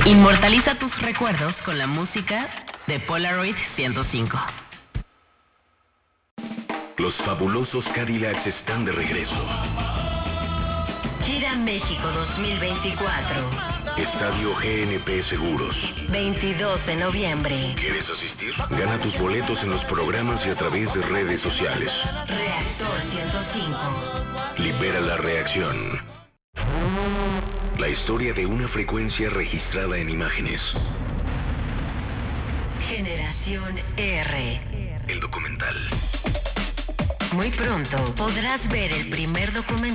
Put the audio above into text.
Inmortaliza tus recuerdos con la música de Polaroid 105. Los fabulosos Cadillacs están de regreso. Gira México 2024. Estadio GNP Seguros. 22 de noviembre. ¿Quieres asistir? Gana tus boletos en los programas y a través de redes sociales. Reactor 105. Libera la reacción. La historia de una frecuencia registrada en imágenes. Generación R. El documental. Muy pronto podrás ver el primer documental